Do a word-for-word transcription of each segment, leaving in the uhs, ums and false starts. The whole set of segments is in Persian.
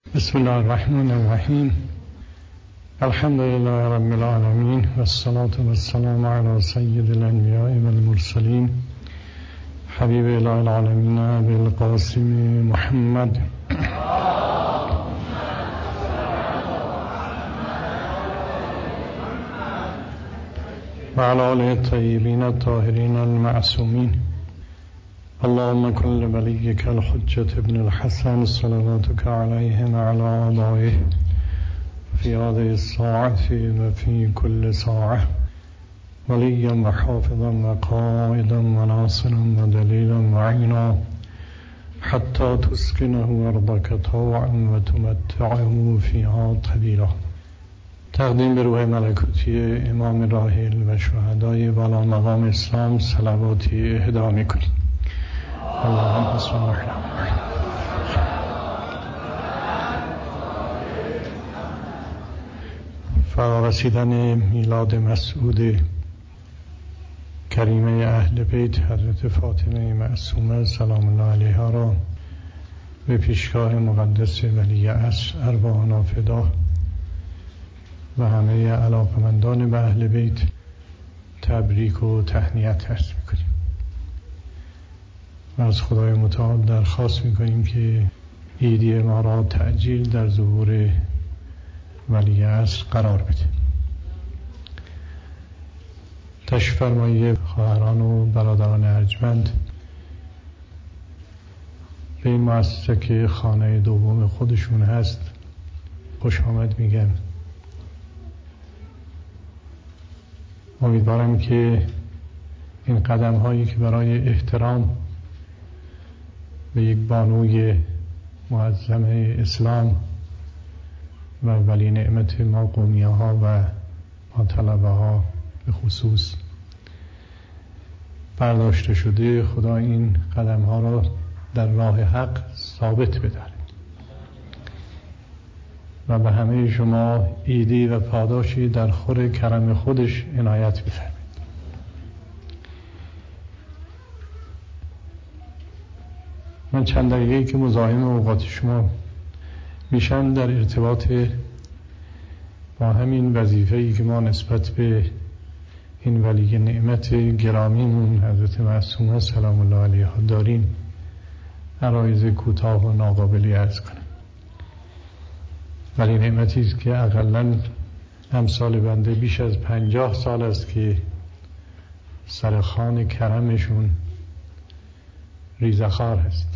بسم الله الرحمن الرحیم. الحمد لله رب العالمین و الصلاة والسلام علی سید الانبیاء والمرسلین حبیب اله العالمین ابی القاسم محمد و علی آله الطیبین الطاهرین المعصومین. اللهم كن لوليك الحجة ابن الحسن صلواتك عليه وعلى آبائه في هذه الساعة وفي كل ساعة وليا وحافظا وقائدا وناصرا ودليلا وعينا حتى تسكنه أرضك طوعا وتمتعه فيها طويلا. تقدیم به روح ملکوتی امام راحل و شهدای والا مقام اسلام صلواتی اهدا می‌کنیم. اللهم صل علی فرارسیدن میلاد مسعود کریمه اهل بیت حضرت فاطمه معصومه سلام الله علیها را به پیشگاه مقدس ولی عصر ارواحنا فدا و همه علاقمندان به اهل بیت تبریک و تهنیت عرض می‌کنیم. از خدای متعال درخواست میکنیم که عیدی ما را تعجیل در ظهور ولی عصر قرار بده. تشریف فرمایید خواهران و برادران ارجمند به این مؤسسه که خانه دوم خودشون هست خوش آمد میگم. امیدوارم که این قدم هایی که برای احترام به یک بانوی معظم اسلام و ولی نعمت ما قومیه ها و ما طلبه ها به خصوص برداشته شده، خدا این قدم ها را در راه حق ثابت بداره و به همه شما عیدی و پاداشی در خور کرم خودش عنایت بفرماید. من چند دقیقه‌ای که مزاحم اوقات شما میشن در ارتباط با همین وظیفه‌ای که ما نسبت به این ولی نعمت گرامیمون حضرت معصومه سلام الله علیها داریم عرایض کوتاه و ناقابلی عرض کنم. ولی نعمتی است که اقلاً امثال بنده بیش از پنجاه سال است که سرخوان کرمشون ریزخوار هست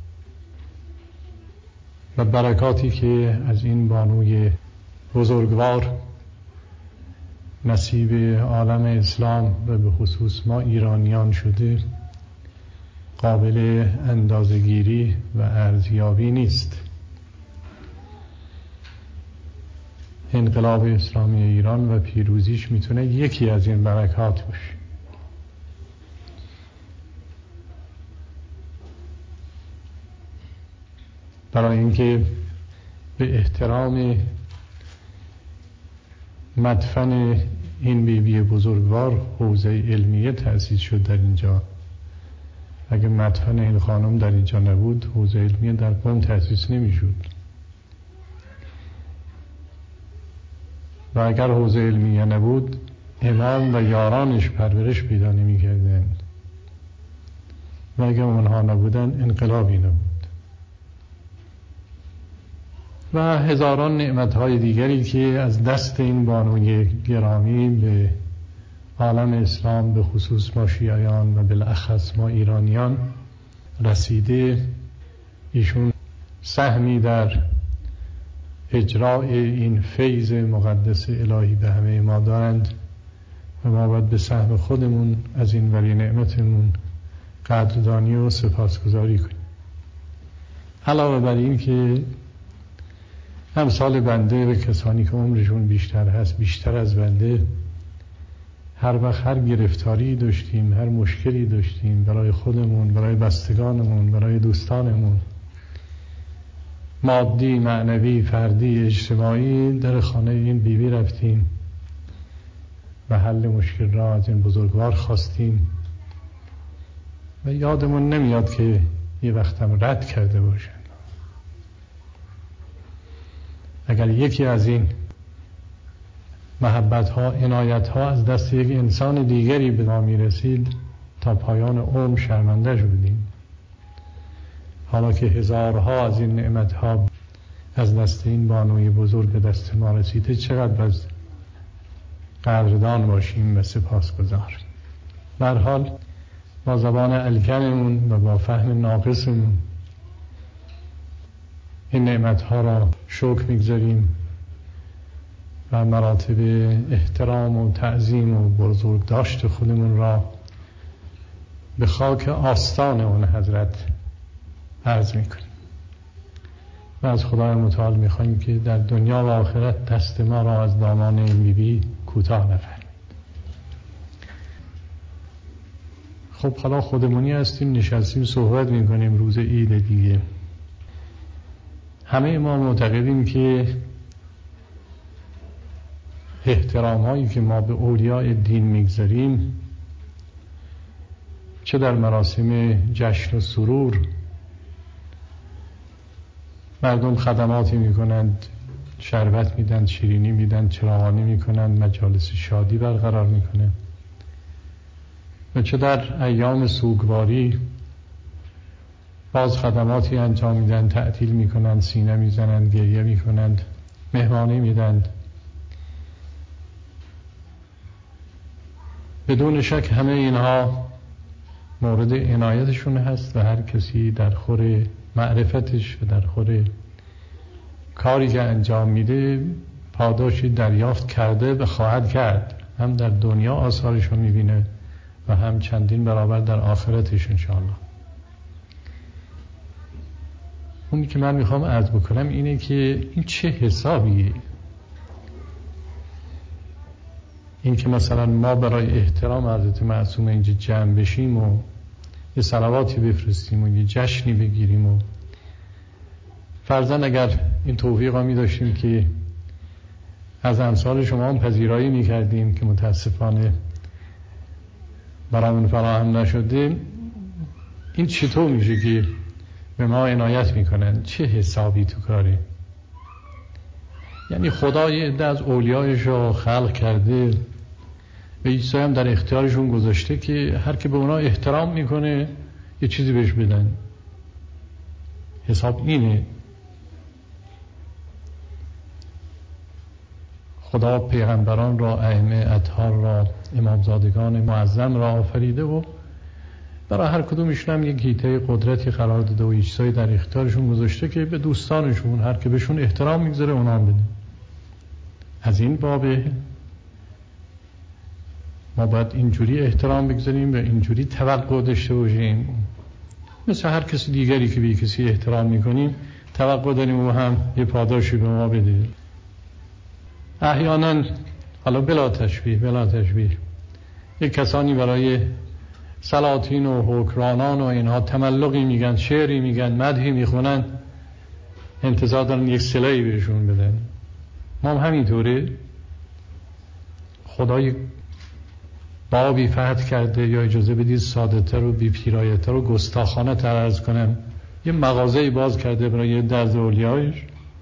و برکاتی که از این بانوی بزرگوار نصیب عالم اسلام و به خصوص ما ایرانیان شده قابل اندازه‌گیری و ارزیابی نیست. انقلاب اسلامی ایران و پیروزیش میتونه یکی از این برکات باشه. برای اینکه به احترام مدفن این بیبی بزرگوار حوزه علمیه تأسیس شد در اینجا. اگه مدفن این خانم در اینجا نبود حوزه علمیه در قم تأسیس نمی شد و اگر حوزه علمیه نبود امام و یارانش پرورش پیدا نمی کردند و اگر اونها نبودن انقلابی نبود و هزاران نعمتهای دیگری که از دست این بانوی گرامی به عالم اسلام به خصوص ما شیعیان و بالاخص ما ایرانیان رسیده. ایشون سهمی در اجرای این فیض مقدس الهی به همه ما دارند و ما باید به سهم خودمون از این ولی نعمتمون قدردانی و سپاسگزاری کنیم. علاوه بر این که امثال بنده و کسانی که عمرشون بیشتر هست بیشتر از بنده هر وقت هر گرفتاری داشتیم، هر مشکلی داشتیم برای خودمون، برای بستگانمون، برای دوستانمون، مادی، معنوی، فردی، اجتماعی، در خانه این بیبی رفتیم و حل مشکل را از این بزرگوار خواستیم و یادمون نمیاد که یه وقتم رد کرده باشن. اگر یکی از این محبت ها، عنایت ها از دست یک انسان دیگری به ما می رسید تا پایان عمر شرمنده شدیم. حالا که هزارها از این نعمت ها از دست این بانوی بزرگ به دست ما رسیده، چقدر باید قدردان باشیم و سپاسگزار. به هر حال با زبان الکنمون و با فهم ناقصمون این نعمت ها را شکر میگذاریم و مراتب احترام و تعظیم و بزرگ داشت خودمون را به خاک آستان اون حضرت عرض میکنیم و از خدای متعال میخوایم که در دنیا و آخرت دست ما را از دامان این بی بی کوتاه نفرمایید. خب حالا خودمونی هستیم، نشستیم صحبت میکنیم روز عید دیگه. همه ما معتقدیم که احترام هایی که ما به اولیاء دین میگذاریم، چه در مراسم جشن و سرور مردم خدماتی میکنند، شربت میدن، شیرینی میدن، چراغانی میکنند، مجالس شادی برقرار میکنند، و چه در ایام سوگواری باز خدماتی انجام میدن، تعطیل میکنند، سینه میزنند، گریه میکنند، مهمانی میدن. بدون شک همه اینها مورد عنایتشون هست و هر کسی در خور معرفتش و در خور کاری که انجام میده پاداشی دریافت کرده و خواهد کرد، هم در دنیا آثارشو میبینه و هم چندین برابر در آخرتش انشاءالله. اونی که من میخوام عرض بکنم اینه که این چه حسابیه؟ این که مثلا ما برای احترام حضرت معصومه اینجا جمع بشیم و یه صلواتی بفرستیم و یه جشنی بگیریم و فرضاً اگر این توفیق ها می داشتیم که از امثال شما هم پذیرایی می کردیم که متاسفانه برامون فراهم نشده، این چطور میشه که به ما عنایت میکنن؟ چه حسابی تو کاره؟ یعنی خدا یه عده از اولیایش رو خلق کرده و عیسی هم در اختیارشون گذاشته که هر که به اونا احترام میکنه یه چیزی بهش بدن. حساب اینه. خدا پیغمبران را، ائمه اطهار را، امامزادگان معظم را آفریده و برای هر کدومشون هم یک حیطه قدرتی قرار داده و چیزایی در اختیارشون گذاشته که به دوستانشون هر که بهشون احترام میگذاره اونا هم بده. از این بابه ما باید اینجوری احترام بگذاریم و اینجوری توقع داشته باشیم، مثل هر کسی دیگری که به کسی احترام میکنیم توقع داریم و هم یه پاداشی به ما بده. احیانا حالا بلا تشبیه بلا تشبیه یک کسانی برای سلاطین و حکمرانان و اینها تملقی میگن، شعری میگن، مدحی میخونن، انتظار دارن یک صله‌ای بهشون بدن. ما هم همینطوره. خدای بابی فتح کرده، یا اجازه بدید ساده تر و بی پیرایه تر و گستاخانه تر عرض کنم، یه مغازه‌ای باز کرده برای درز اولیایش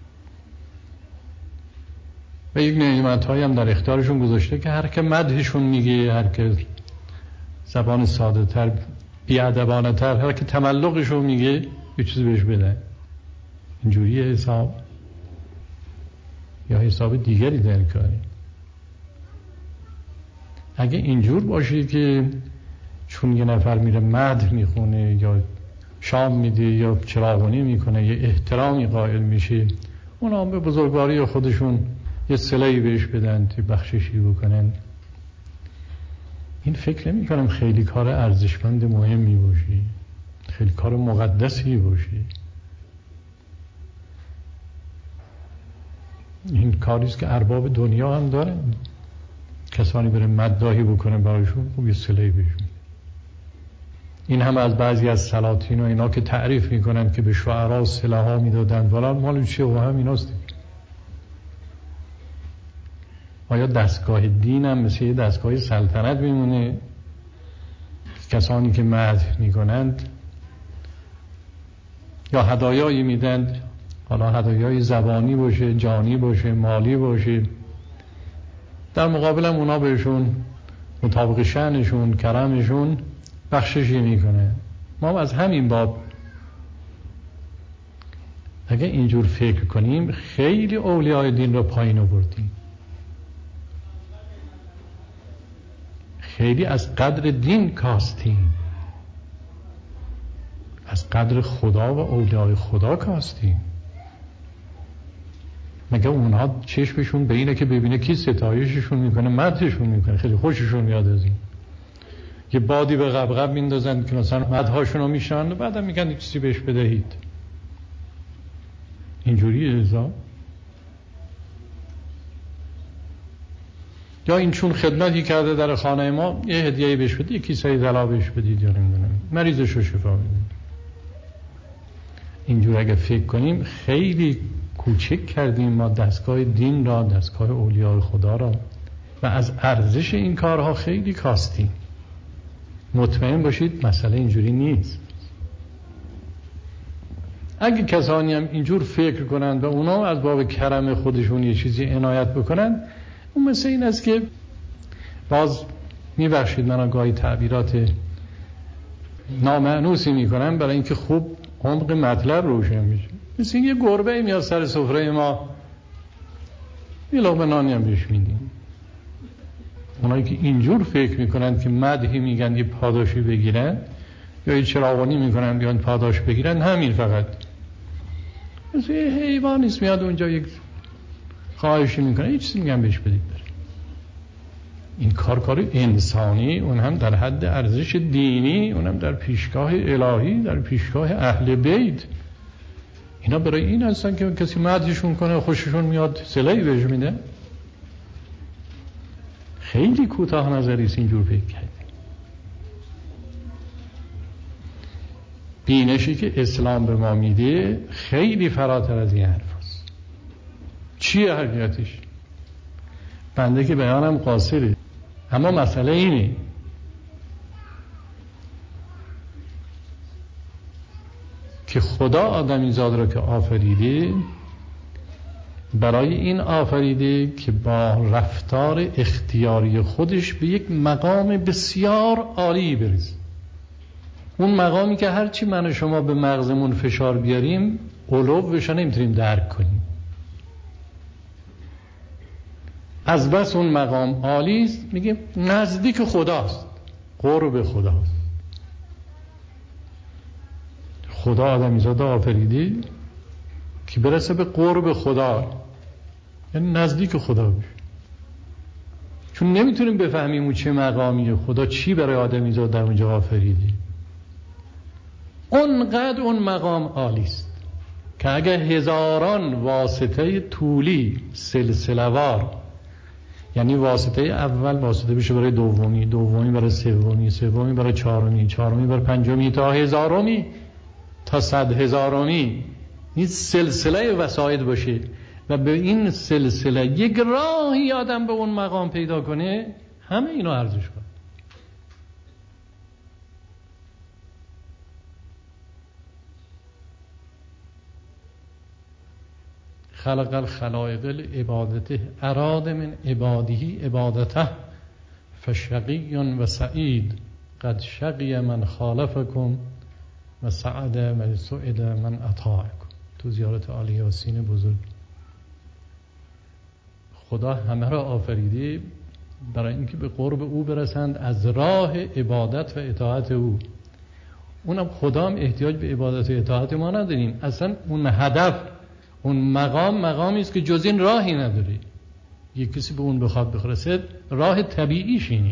و یک نعمت‌هایی هم در اختیارشون گذاشته که هر که مدحشون میگه، هر که زبان ساده تر، بی‌ادبانه تر، هر که تملقشون میگه یه چیزی بهش بده. اینجوری حساب یا حساب دیگری در کاری؟ اگه اینجور باشه که چون یه نفر میره مدح میخونه یا شام میده یا چراغونی میکنه یه احترامی قائل میشه، اونا هم به بزرگواری خودشون یه صله‌ای بهش بدن، یه بخششی بکنن، این فکر نمی کنم خیلی کار ارزشمند مهمی باشه، خیلی کار مقدسی باشه. این کاریست که ارباب دنیا هم دارن، کسانی بره مداحی بکنه برایشون، خب یه صله‌ای بهشون. این هم از بعضی از سلاطین و اینا که تعریف میکنن که به شعرا صله ها میدادن، ولی مال چیه و هم ایناست. آیا دستگاه دین هم مثل یه دستگاه سلطنت میمونه؟ کسانی که مدح میکنند یا هدایایی میدند، حالا هدایای زبانی باشه، جانی باشه، مالی باشه، در مقابلم اونا بهشون مطابق شأنشون، کرمشون بخششی میکنه. ما از همین باب اگه اینجور فکر کنیم خیلی اولیای دین رو پایین آوردیم، خیلی از قدر دین کاستیم، از قدر خدا و اولیای خدا کاستیم. مگه اونها چشمشون به اینه که ببینه کی ستایششون میکنه، مدحشون میکنه، خیلی خوششون میاد از این. یه بادی به غبغب میندازن که مثلا مدحاشون رو میشنن و بعدم میگن چیزی بهش بدهید. اینجوری رضا یا این چون خدمتی کرده در خانه ما یه هدیه‌ای بهش بدید، یه کیسه طلا بهش بدید، یا نمیدونم مریضش رو شفا بدید. اینجور اگه فکر کنیم خیلی کوچک کردیم ما دستگاه دین را، دستگاه اولیاء خدا را، و از ارزش این کارها خیلی کاستیم. مطمئن باشید مسئله اینجوری نیست. اگه کسانی هم اینجور فکر کنند و اونا از باب کرم خودشون یه چیزی عنایت بکنند، اون مثل این است که باز میبخشید من گاهی تعبیرات نامعنوسی میکنم برای اینکه خوب عمق مطلب روشن میشه. مثل این یه گربه میاد سر سفره ما، یه لقمه نانی هم بهش میدیم. اونایی که اینجور فکر میکنند که مدحی میگن یه پاداشی بگیرن یا یه چراغانی میکنن بیان پاداش بگیرن، همین فقط مثل یه حیوانیست میاد اونجا یک خواهشی میکنه، یه چیزی میگن بهش بدید بره. این کار کار انسانی، اون هم در حد ارزش دینی، اون هم در پیشگاه الهی، در پیشگاه اهل بیت. اینا برای این هستن که کسی مدحشون کنه، خوششون میاد صله‌ای بهش میده. خیلی کوتاه نظری است اینجور فکر کرد. بینشی که اسلام به ما میده خیلی فراتر از این حرف است. چیه حقیقتش؟ بنده که بیانم قاصره، اما مسئله اینه که خدا آدمیزاد را که آفریده، برای این آفریده که با رفتار اختیاری خودش به یک مقام بسیار عالی برسه. اون مقامی که هرچی من و شما به مغزمون فشار بیاریم علوش نمیتونیم درک کنیم. از بس اون مقام عالی است، میگه نزدیک خداست، قرب خداست. خدا آدمیزاده آفریده که برسه به قرب خدا، یعنی نزدیک خدا بشه. چون نمیتونیم بفهمیم اون چه مقامیه، خدا چی برای آدمیزاد در اونجا آفریده. اونقدر اون مقام عالی است که اگر هزاران واسطه طولی سلسله‌وار، یعنی واسطه اول واسطه بشه برای دومی، دومی برای سومی، سومی برای چهارمی، چهارمی برای پنجمی تا هزارمی تا صد هزارمی، این سلسله وسایط باشه و به این سلسله یک راهی آدم به اون مقام پیدا کنه، همه اینو ارزش کنه. خلق الخلائق لعبادته اراد من عباده عبادته فشقی و سعید قد شقی من خالفکم و سعد من سعد من اطاعکم. تو زیارت آل یاسین بزرگ. خدا همه را آفریده برای اینکه به قرب او برسند از راه عبادت و اطاعت او. اونم خدا هم احتیاج به عبادت و اطاعت ما نداریم. اصلا اون هدف، اون مقام مقامی است که جز این راهی نداره. یک کسی به اون بخواد برسه راه طبیعیش اینه.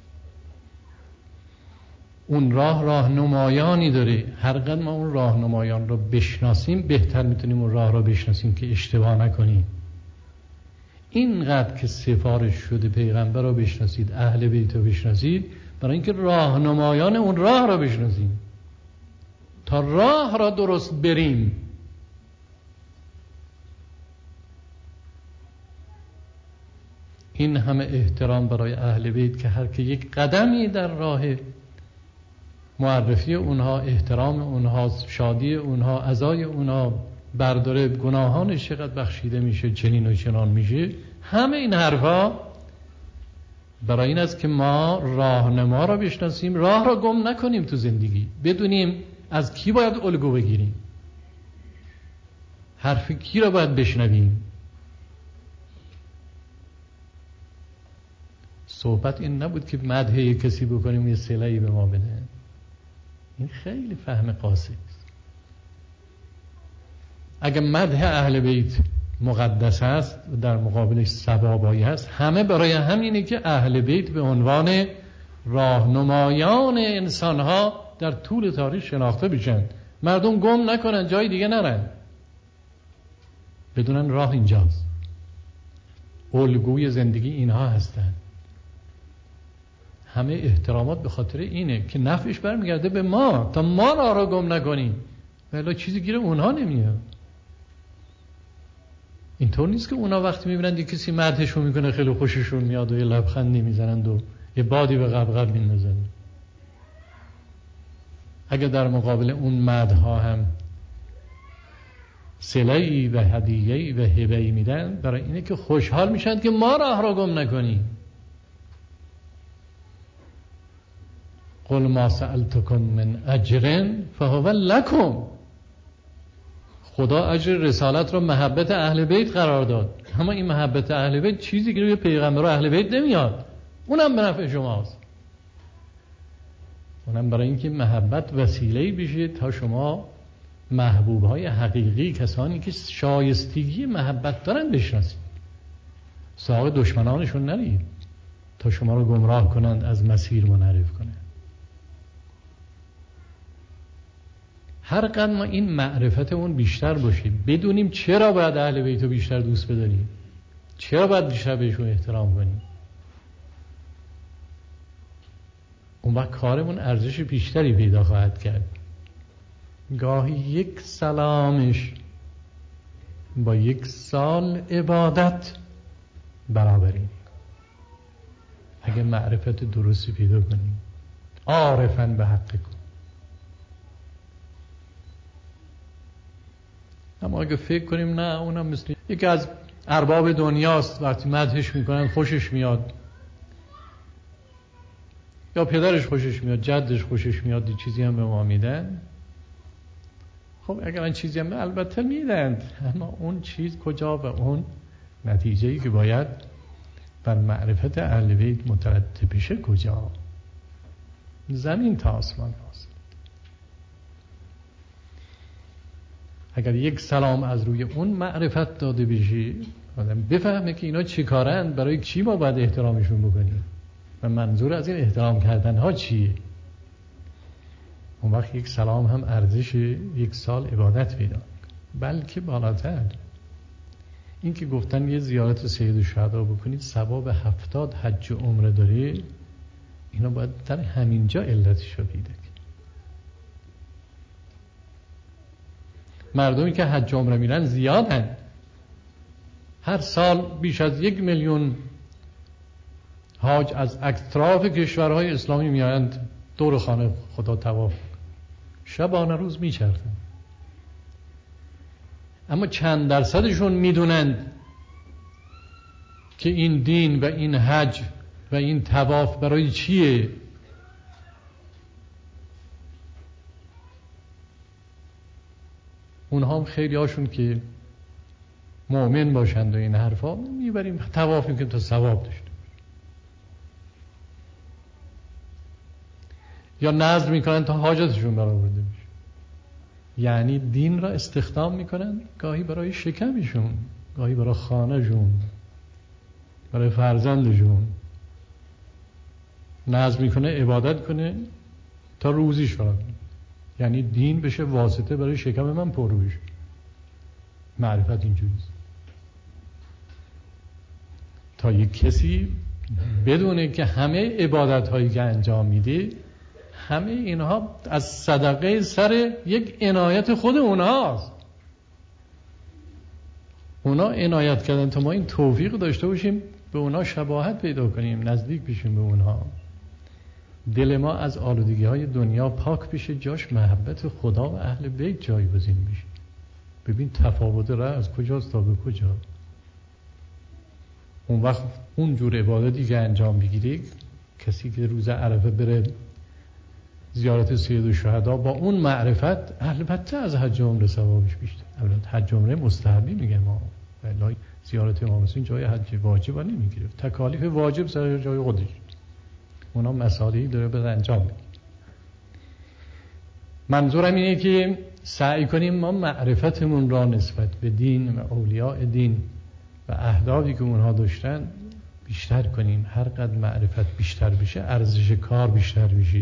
اون راه راهنمایانی داره. هر قدر ما اون راهنمایان رو بشناسیم بهتر میتونیم اون راه رو بشناسیم که اشتباه نکنیم. اینقدر که سفارش شده پیغمبر رو بشناسید، اهل بیت رو بشناسید، برای اینکه راهنمایان اون راه رو بشناسیم تا راه را درست بریم. این همه احترام برای اهل بیت که هر که یک قدمی در راه معرفی اونها، احترام اونها، شادی اونها، عزای اونها برداره گناهانش چقدر بخشیده میشه، چنین و چنان میشه. همه این حرفا برای این است که ما راهنما را بشناسیم، راه را گم نکنیم تو زندگی، بدونیم از کی باید الگو بگیریم، حرف کی را باید بشنویم. صحبت این نبود که مدح کسی بکنیم یه صله‌ای به ما بده. این خیلی فهم قاصر است. اگر مدح اهل بیت مقدس است و در مقابلش ثوابایی است، همه برای همینه که اهل بیت به عنوان راهنمایان انسانها در طول تاریخ شناخته بشن، مردم گم نکنن، جای دیگه نرن، بدونن راه اینجاست، الگوی زندگی اینها هستن. همه احترامات به خاطر اینه که نفعش برمیگرده به ما، تا ما راه را گم نکنیم، ولی چیزی گیر اونها نمیاد. اینطور نیست که اونا وقتی میبینن یه کسی مدحشون میکنه خیلی خوششون میاد و یه لبخندی میزنند و یه بادی به قبقب میندازن. اگر در مقابل اون مدحها هم صله‌ای و هدیه‌ای و هبه‌ای میدن، برای اینه که خوشحال میشن که ما راه را گم نکنیم. قل ما سألتکم من اجر فهو لکم. خدا اجر رسالت رو محبت اهل بیت قرار داد، اما این محبت اهل بیت چیزی که روی پیغمبر اهل بیت نمیاد، اونم به نفع شماست. اونم برای اینکه محبت وسیله‌ای بشه تا شما محبوبهای حقیقی، کسانی که شایستگی محبت دارن، بشناسید. سراغ دشمنانشون نرید تا شما رو گمراه کنند، از مسیر منحرف کنند. هر قدر ما این معرفتمون بیشتر باشه، بدونیم چرا باید اهل بیت رو بیشتر دوست بداریم، چرا باید بیشتر بهشون احترام کنیم، اون وقت کارمون ارزش بیشتری پیدا خواهد کرد. گاهی یک سلامش با یک سال عبادت برابریم، اگه معرفت درستی پیدا کنیم. عارفاً به حق کن. اما اگه فکر کنیم نه اونم مثل یکی از ارباب دنیاست، وقتی مدحش میکنن خوشش میاد، یا پدرش خوشش میاد، جدش خوشش میاد، چیزی هم به ما میدن. خب اگر این چیزی هم البته میدن، اما اون چیز کجا و اون نتیجه‌ای که باید بر معرفت اهل بیت مترتب بشه کجا؟ زمین تا آسمان هست. اگر یک سلام از روی اون معرفت داده بشه، آدم بفهمه که اینا چی کارن، برای چی ما باید احترامشون بکنیم و منظور از این احترام کردن ها چیه، اون وقت یک سلام هم ارزش یک سال عبادت پیدا. بلکه بالاتر، این که گفتن یه زیارت سید الشهدا بکنید ثواب هفتاد حج و عمره داره، اینا باید در همینجا علتش رو پیدا کنید. مردمی که حج و عمره میرن زیادن، هر سال بیش از یک میلیون حاج از اطراف کشورهای اسلامی میایند دور خانه خدا طواف، شبانه روز میچرخن. اما چند درصدشون میدونند که این دین و این حج و این طواف برای چیه؟ اونها هم خیلی هاشون که مؤمن باشند و این حرفا، میبریم طواف میکنیم تا ثواب داشته، یا نذر میکنن تا حاجتشون برآورده بشه. یعنی دین را استخدام میکنن، گاهی برای شکمشون، گاهی برای خانهشون، برای فرزندشون. نذر میکنه عبادت کنه تا روزیش برآورده، یعنی دین بشه واسطه برای شکم من پر بشه. معرفت اینجوریست. تا یک کسی بدونه که همه عبادت هایی که انجام میده، همه اینها از صدقه سر یک عنایت خود اونهاست. اونا عنایت کردن تا ما این توفیق داشته باشیم به اونا شباهت پیدا کنیم، نزدیک بشیم به اونها. دل ما از آلودگی های دنیا پاک بشه، جاش محبت خدا و اهل بیت جایگزین بشه. ببین تفاوت راه از کجاست تا به کجا. اون وقت اون جور عبادتی که انجام بگیری، کسی که روز عرفه بره زیارت سید الشهدا با اون معرفت، البته از حج عمره ثوابش بیشتر. البته حج عمره مستحبی میگه ما، ولی زیارت امام حسین جای حج واجب نمیگیره، تکالیف واجب سر جای خودش، اونا مسائلی داره به انجام میده. منظورم اینه که سعی کنیم ما معرفتمون را نسبت به دین و اولیاء دین و اهدافی که اونها داشتن بیشتر کنیم. هر قدر معرفت بیشتر بشه ارزش کار بیشتر بشه،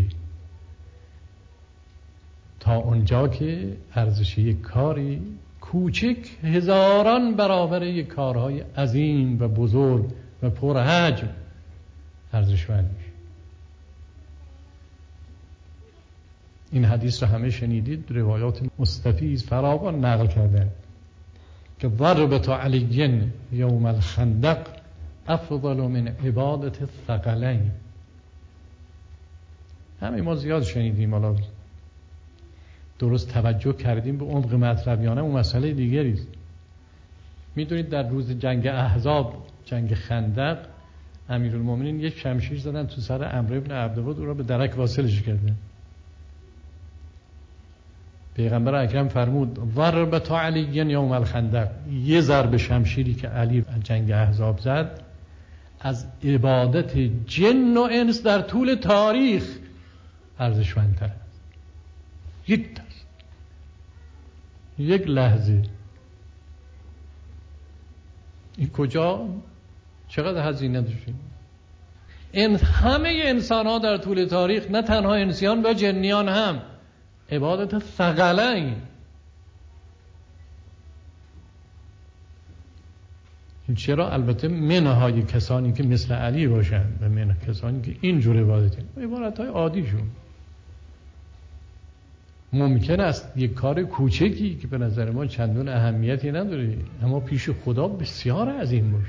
تا اونجا که ارزش یک کاری کوچک هزاران برابر یک کارهای عظیم و بزرگ و پرحجم ارزشمند میشه. این حدیث رو همه شنیدید، روایات مستفیض فراوان نقل کردن که ضربت علی یوم الخندق افضل من عبادت الثقلین. همه ما زیاد شنیدیم، حالا درست توجه کردیم به عمق مطلب یا نه اون مسئله دیگری است. میدونید در روز جنگ احزاب، جنگ خندق، امیرالمومنین یک شمشیر زدن تو سر عمرو بن عبدود، او را به درک واصلش کردن. پیغمبر اکرم فرمود ضربت علی یوم الخندق، یه ضرب شمشیری که علی جنگ احزاب زد از عبادت جن و انس در طول تاریخ ارزشمندتر است. یک دست، یک لحظه. این کجا چقدر هزینه داشتیم؟ این همه انسان ها در طول تاریخ، نه تنها انسیان و جنیان هم، عبادت ثقلین. چرا؟ البته منهای کسانی که مثل علی باشند و منه کسانی که اینجور عبادتی، عبادت های عادیشون. ممکن است یک کار کوچکی که به نظر ما چندان اهمیتی نداره اما پیش خدا بسیار عظیم باشه.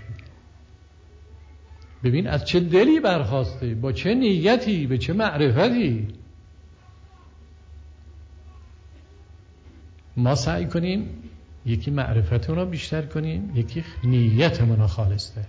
ببین از چه دلی برخواسته، با چه نیتی، به چه معرفتی. ما سعی کنیم یکی معرفتون رو بیشتر کنیم، یکی نیتمون رو خالص‌تر.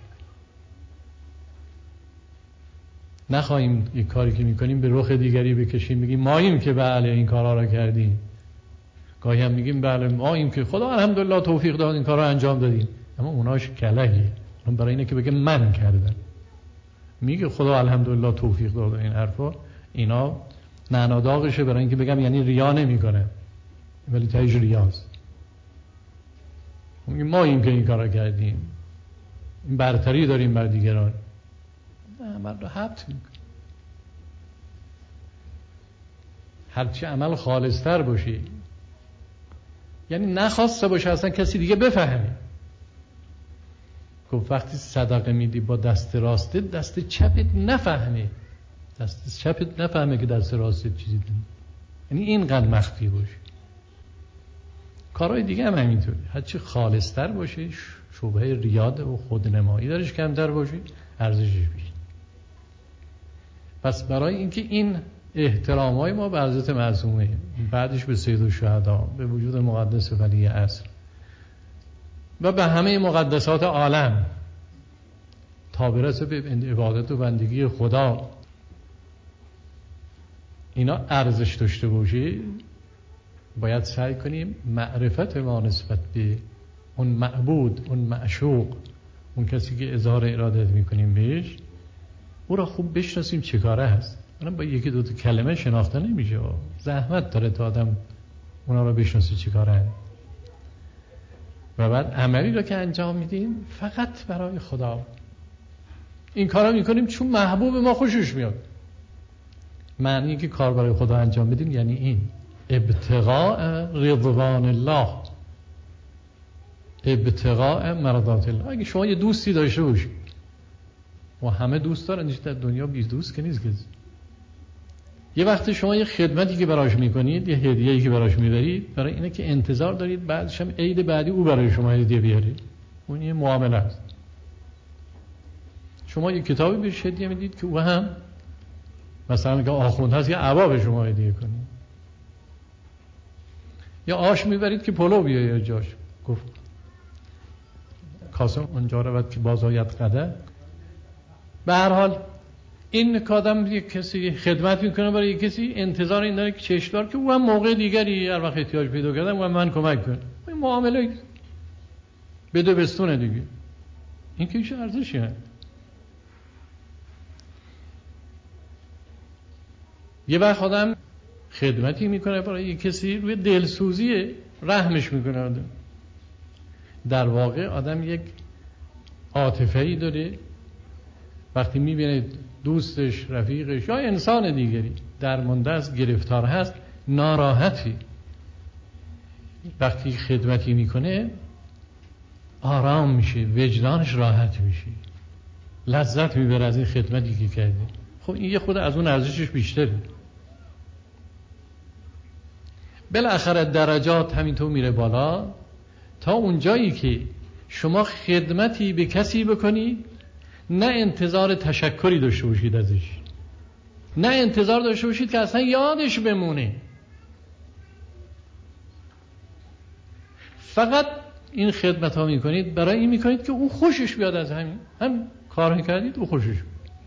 نخواهیم یک کاری که میکنیم به رخ دیگری بکشیم، بگیم ماییم که بله این کارا رو کردیم. گاهی هم میگیم بله ماییم که خدا الحمدلله توفیق داد این کارا انجام دادیم، اما اوناش کلهی، اون برای اینه که بگه من کردم. میگه خدا الحمدلله توفیق داد این حرفا، اینا نعناداغشه برای اینکه بگم یعنی ریا نمیکنه، ولی تایج ریاست. میگیم ماییم که این کارا کردیم، این برتری داریم بر دیگران. عمل رو حبت میکنه. هرچی عمل خالصتر باشی، یعنی نخواسته باشه اصلا کسی دیگه بفهمه. گفت وقتی صدقه میدی با دست راسته، دست چپت نفهمه، دست چپت نفهمه که دست راستت چیزی دید. یعنی اینقدر مخفی باشه. کارهای دیگه هم همینطوری، هرچی خالصتر باشه، شبهه ریاده و خودنمایی درش کمتر باشه، ارزشش بیشتر. پس برای اینکه این احترامای ما به حضرت معصومه، بعدش به سید الشهدا، به وجود مقدس ولی عصر و به همه مقدسات عالم تا برسه به عبادت و بندگی خدا، اینا ارزش داشته باشه، باید سعی کنیم معرفت ما نسبت به اون معبود، اون معشوق، اون کسی که اظهار ارادت میکنیم بهش، او را خوب بشناسیم چه کاره هست. اونم با یکی دو تا کلمه شناخته نمیشه، زحمت داره تا آدم اونا را بشناسی چه کاره هست. و بعد عملی را که انجام میدیم فقط برای خدا این کارا میکنیم چون محبوب ما خوشش میاد. معنی که کار برای خدا انجام بدیم یعنی این ابتغاء رضوان الله، ابتغاء مرضات الله. اگه شما یه دوستی داشته باشید و همه دوست دارن، در دنیا بی دوست که نیست کسی. یه وقت شما یه خدمتی که براش میکنید، یه هدیه‌ای که براش میبرید، برای اینه که انتظار دارید بعدش هم عید بعدی او برای شما هدیه بیاره. اون یه معامله است. شما یه کتابی بهش هدیه میدید که او هم مثلا که آخوند هست یه عبا به شما هدیه کنید. یا آش میبرید که پلو بیاید جاش. گفت کاسه اونجا رود که باز آید قدر. به هر حال این کادم یک کسی خدمت میکنه برای یک کسی، انتظار این داره که چشمدار که او هم موقع دیگری هر وقت احتیاج پیدا کردم و من کمک کنه. این معامله بده بستونه دیگه. این که ایش ارزشی هست. یه وقت آدم خدمتی میکنه برای یک کسی روی دلسوزی رحمش میکنه آدم. در واقع آدم یک عاطفه‌ای داره وقتی میبینه دوستش، رفیقش یا انسان دیگری درمانده است، گرفتار هست، ناراحتی، وقتی خدمتی میکنه آرام میشه، وجدانش راحت میشه، لذت میبره از این خدمتی که کرده. خب این یه خود از اون ارزشش بیشتره. بالاخره درجات همینطور میره بالا تا اونجایی که شما خدمتی به کسی بکنید نه انتظار تشکری داشته باشید ازش، نه انتظار داشته باشید که اصلا یادش بمونه، فقط این خدمت ها میکنید برای این میکنید که او خوشش بیاد از همین هم کار میکردید او خوشش بیاد.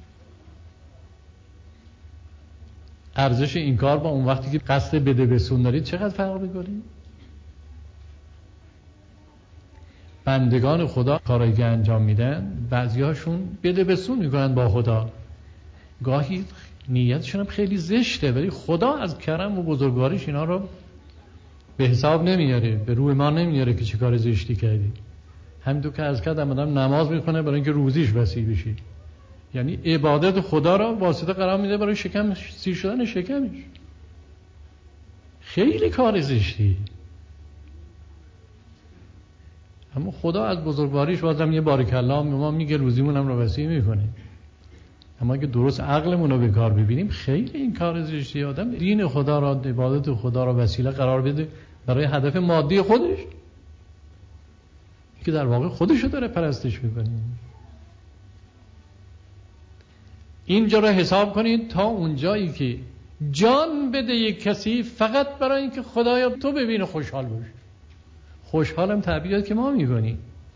ارزش این کار با اون وقتی که قصد بده بسون دارید چقدر فرق میکنید؟ بندگان خدا کارایی که انجام میدن بعضیاشون بده بسون میکنن با خدا، گاهی نیتشون هم خیلی زشته ولی خدا از کرم و بزرگواریش اینا رو به حساب نمیاره، به روی ما نمیاره که چه کار زشتی کردی. همینطور که از کردم آدم نماز میخونه برای اینکه روزیش وسیع بشه، یعنی عبادت خدا را واسطه قرار میده برای شکم سیر شدن شکمش. خیلی کار زشتی، اما خدا از بزرگواریش بازم یه بارک الله به ما میگه روزیمون هم رو وسیع میکنه. اما اگه درست عقلمون رو به کار ببینیم خیلی این کار زشتی. آدم دین خدا را، عبادت خدا را وسیله قرار بده برای هدف مادی خودش که در واقع خودشو داره پرستش میکنه. اینجا را حساب کنید تا اونجایی که جان بده یک کسی فقط برای اینکه خدایا تو ببینه خوشحال باش. خوشحالم تعبیرات که ما میکنیم.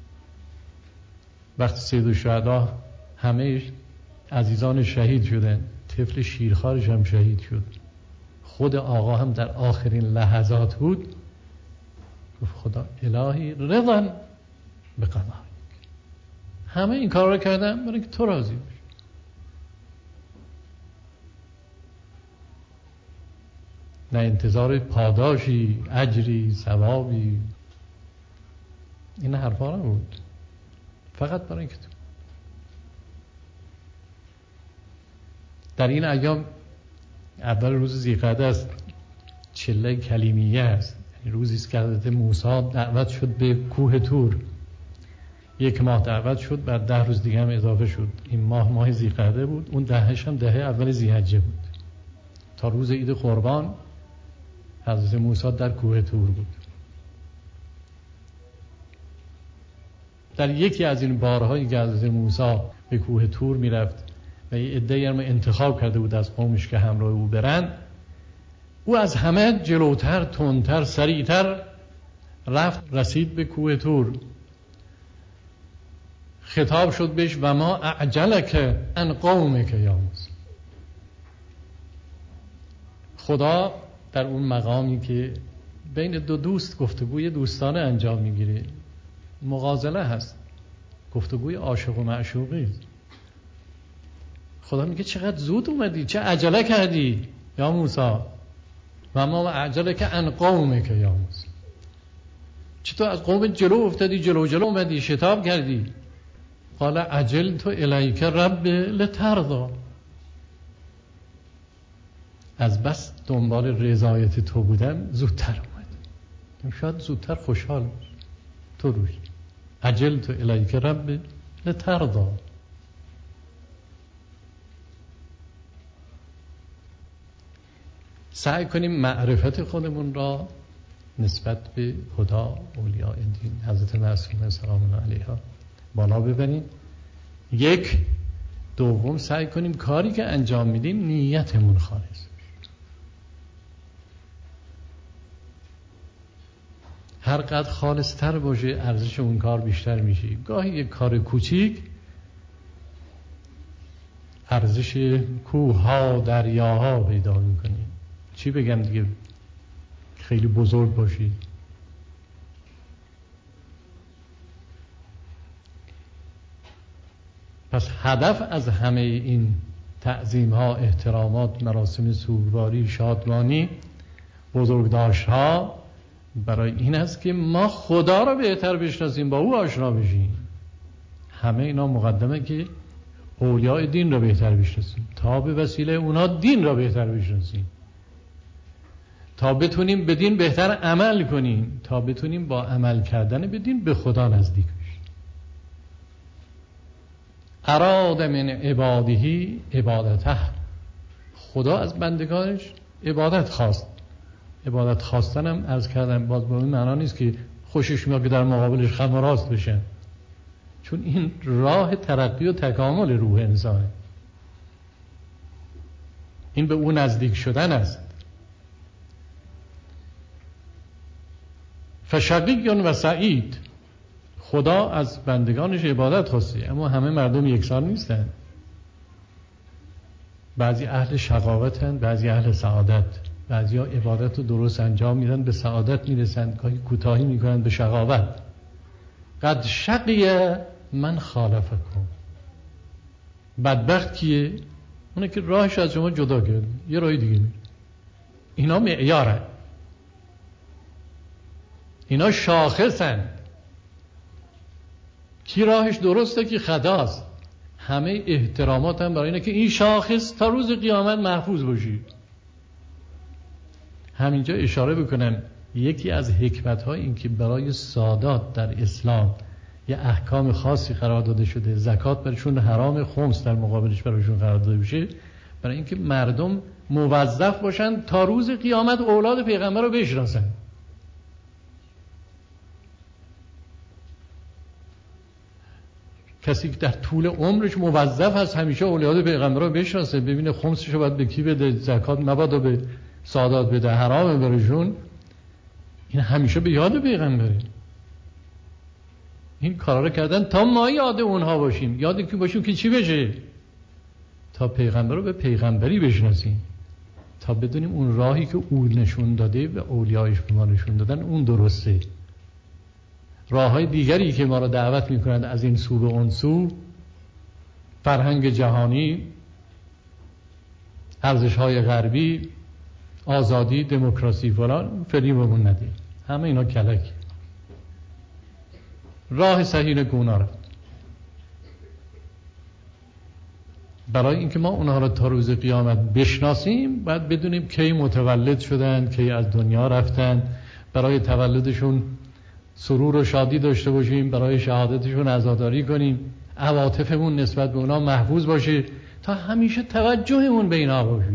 وقتی سید الشهدا همه عزیزان شهید شدن، طفل شیرخوارش هم شهید شد، خود آقا هم در آخرین لحظات بود، گفت خدا الهی رضا به قضایک. همه این کار رو کردم برای اینکه تو راضی باشی. نه انتظار پاداشی، اجری، ثوابی، این حرفا نبود، فقط برای اینکه تو. در این ایام اول روز ذی‌قعده است، چله کلیمیه است، یعنی روزی است که حضرت موسی دعوت شد به کوه طور. یک ماه دعوت شد، بعد ده روز دیگه هم اضافه شد. این ماه ماه ذی‌قعده بود، اون دهش هم دهه اول ذی‌حجه بود. تا روز عید قربان حضرت موسی در کوه طور بود. در یکی از این بارهایی که حضرت موسی به کوه طور میرفت و یه عده‌ای هم انتخاب کرده بود از قومش که همراه او برند، او از همه جلوتر، تندتر، سریعتر رفت، رسید به کوه طور. خطاب شد بهش و ما اعجلک عن قومک یا موسی. خدا در اون مقامی که بین دو دوست گفتگوی دوستانه انجام میگیره، مغازله هست، گفتگوی عاشق و معشوقی، خدا میگه چقدر زود اومدی، چه عجله کردی یا موسی، و ما اعجلک عن قومک یا موسی. چطور از قوم جلو افتادی، جلو جلو اومدی، شتاب کردی. قال عجلت الیک رب لترضی. از بس دنبال رضایت تو بودم زودتر اومد، شاید زودتر خوشحال باش تو روش. عجلت الیک رب لترضی. سعی کنیم معرفت خودمون را نسبت به خدا، اولیاء دین، حضرت معصومه سلام الله علیها بالا ببریم. یک، دوم سعی کنیم کاری که انجام میدیم نیتمون خالص. هر قدر خالص تر باشه ارزش اون کار بیشتر میشه. گاهی یک کار کوچیک ارزش کوه‌ها دریاها پیدا میکنه. چی بگم دیگه، خیلی بزرگ باشید. پس هدف از همه این تعظیم ها، احترامات، مراسم سوگواری، شادمانی، بزرگداشت ها برای این است که ما خدا را بهتر بشناسیم، با او آشنا بشیم. همه اینا مقدمه که اولیاء دین را بهتر بشناسیم تا به وسیله اونا دین را بهتر بشناسیم، تا بتونیم به دین بهتر عمل کنیم، تا بتونیم با عمل کردن به دین به خدا نزدیک بشیم. اراد من عباده عبادته، خدا از بندگانش عبادت خواست. عبادت خواستن هم عرض کردم باز با این معنا نیست که خوشش میاد که در مقابلش خم و راست بشن، چون این راه ترقی و تکامل روح انسانه، این به اون نزدیک شدن است. فشقی و سعید، خدا از بندگانش عبادت خواسته، اما همه مردم یکسان نیستن. بعضی اهل شقاوتن، بعضی اهل سعادت. بعضی ها عبادت رو درست انجام میدن به سعادت میرسن، گاهی کوتاهی میکنن به شقاوت. قد شقی من خالفکم، بدبخت کیه؟ اونه که راهش از شما جدا کرد، یه راهی دیگه میره. اینا معیارن، اینا شاخصن. کی راهش درسته کی خطاست. همه احترامات هم برای اینه که این شاخص تا روز قیامت محفوظ باشی. همینجا اشاره بکنم یکی از حکمت‌های این که برای سادات در اسلام یه احکام خاصی قرار داده شده، زکات برایشون حرام، خمس در مقابلش برایشون قرار داده بشه، برای اینکه مردم موظف باشن تا روز قیامت اولاد پیغمبر رو بشناسن. کسی که در طول عمرش موظف هست همیشه اولاد پیغمبر رو بشناسه، ببینه خمسش رو باید به کی بده، زکات مبادا به سادات بده، حرامه برایشون، این همیشه به یاد پیغمبره. این کارا رو کردن تا ما یاد اونها باشیم. یاد کی باشیم که چی بشه؟ تا پیغمبر رو به پیغمبری بشناسیم، تا بدونیم اون راهی که او نشون داده و اولیایش به ما نشون دادن اون درسته. راههای دیگری که ما رو دعوت میکنند از این سو به اون سو، فرهنگ جهانی، ارزش‌های غربی، آزادی، دموکراسی فلان، فریبمون نده. همه اینا کلک. راه صحیح گونا رفت. برای اینکه ما اونها رو تا روز قیامت بشناسیم باید بدونیم کی متولد شدن، کی از دنیا رفتن، برای تولدشون سرور و شادی داشته باشیم، برای شهادتشون عزاداری کنیم، عواطفمون نسبت به اونا محفوظ باشه، تا همیشه توجهمون به اینا باشه،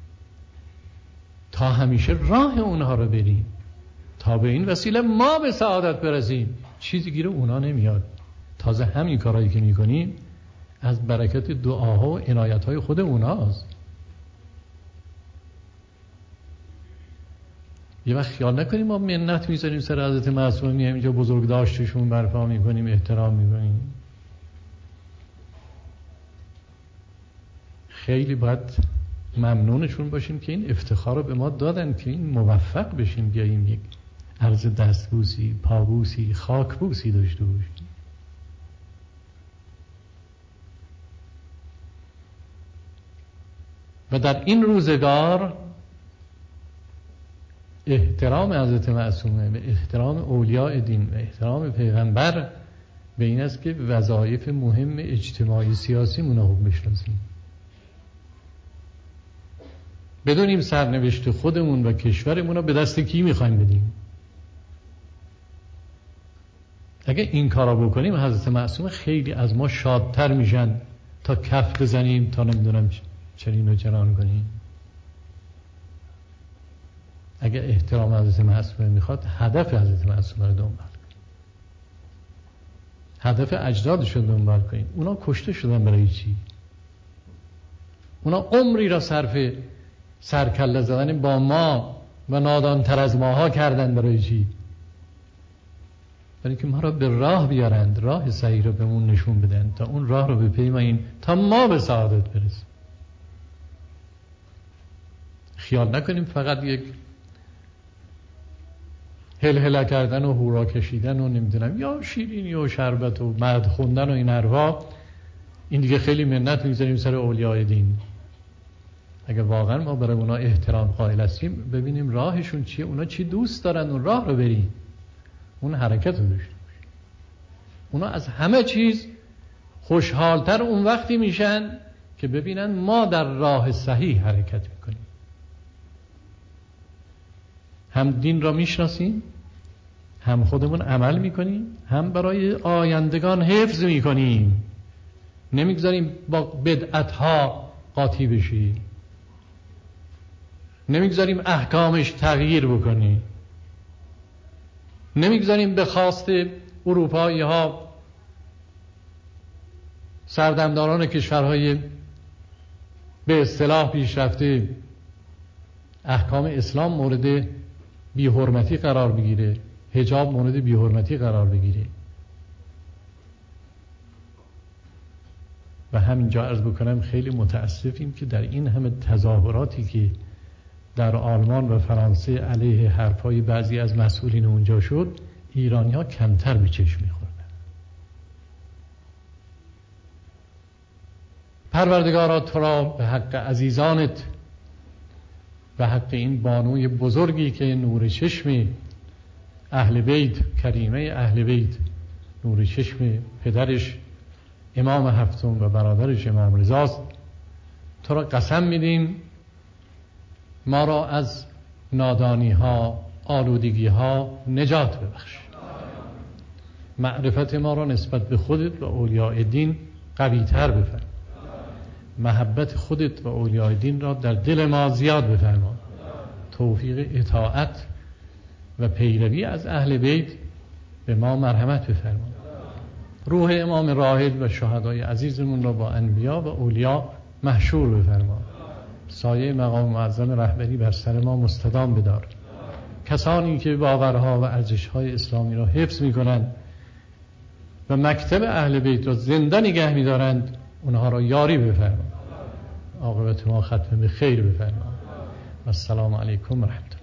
تا همیشه راه اونها رو بریم، تا به این وسیله ما به سعادت برسیم. چیزی گیر اونا نمیاد. تازه همین کارهایی که میکنیم از برکت دعاها و عنایتهای خود اوناست. یه وقت خیال نکنیم ما منت میذاریم سر حضرت معصومه، میایم اینجا بزرگ داشتشون برپا میکنیم، احترام میکنیم. خیلی باید ممنونشون باشیم که این افتخار رو به ما دادن که این موفق بشیم بیاییم یک عرض دستبوسی، پابوسی، خاکبوسی داشته باشیم. و در این روزگار احترام حضرت معصومه و احترام اولیاء دین و احترام پیغمبر به این است که وظایف مهم اجتماعی سیاسی مونو خوب بشناسیم، بدونیم سرنوشت خودمون و کشورمون رو به دست کی میخوایم بدیم. اگه این کارا بکنیم حضرت معصومه خیلی از ما شادتر میشن تا کف بزنیم، تا نمیدونم چنین و چنان کنیم. اگه احترام حضرت معصومه میخواد هدف حضرت معصومه رو دنبال کنیم، هدف اجدادش رو دنبال کنیم. اونا کشته شدن برای چی؟ اونا عمری را صرف سرکله زدن با ما و نادانتر از ماها کردن برای چی؟ برای که ما را به راه بیارند، راه صحیح رو بهمون نشون بدن تا اون راه رو بپیماییم تا ما به سعادت برسیم. خیال نکنیم فقط یک هل هلا کردن و هورا کشیدن و نمیدونم یا شیرینی و شربت و مدح خوندن و این حرفا، این دیگه خیلی منت میذاریم سر اولیاء دین. اگه واقعا ما برای اونا احترام قائل هستیم ببینیم راهشون چیه، اونا چی دوست دارن، اون راه رو بریم، اون حرکت رو داشته باشیم. اونا از همه چیز خوشحالتر اون وقتی میشن که ببینن ما در راه صحیح حرکت میکنیم، هم دین را میشناسیم، هم خودمون عمل میکنیم، هم برای آیندگان حفظ میکنیم، نمیگذاریم با بدعتها قاطی بشی، نمیگذاریم احکامش تغییر بکنی، نمیگذاریم به خواست اروپایی ها سردمداران کشورهای به اصطلاح پیشرفته احکام اسلام مورد بی‌حرمتی قرار بگیره، حجاب مورد بی‌حرمتی قرار بگیره. و همینجا عرض بکنم خیلی متاسفیم که در این همه تظاهراتی که در آلمان و فرانسه علیه حرفای بعضی از مسئولین اونجا شد، ایرانی ها کمتر به چشم میخوردن. پروردگارا تو را به حق عزیزانت، به حق این بانوی بزرگی که نور چشم اهل بیت، کریمه اهل بیت، نور چشم پدرش امام هفتم و برادرش امام رضاست، تو را قسم میدیم ما را از نادانی ها، آلودگی ها نجات ببخش. معرفت ما را نسبت به خودت و اولیاء دین قوی تر بفرما. محبت خودت و اولیاء دین را در دل ما زیاد بفرما. توفیق اطاعت و پیروی از اهل بیت به ما مرحمت بفرما. روح امام راحل و شهدای عزیزمون را با انبیا و اولیاء محشور بفرما. سایه مقام معظم رهبری بر سر ما مستدام بدار. کسانی که باورها و ارزش‌های اسلامی را حفظ می‌کنند و مکتب اهل بیت را زنده نگه می‌دارند، اونها را یاری بفرما. عاقبت ما ختم به خیر بفرما. السلام علیکم و رحمت الله.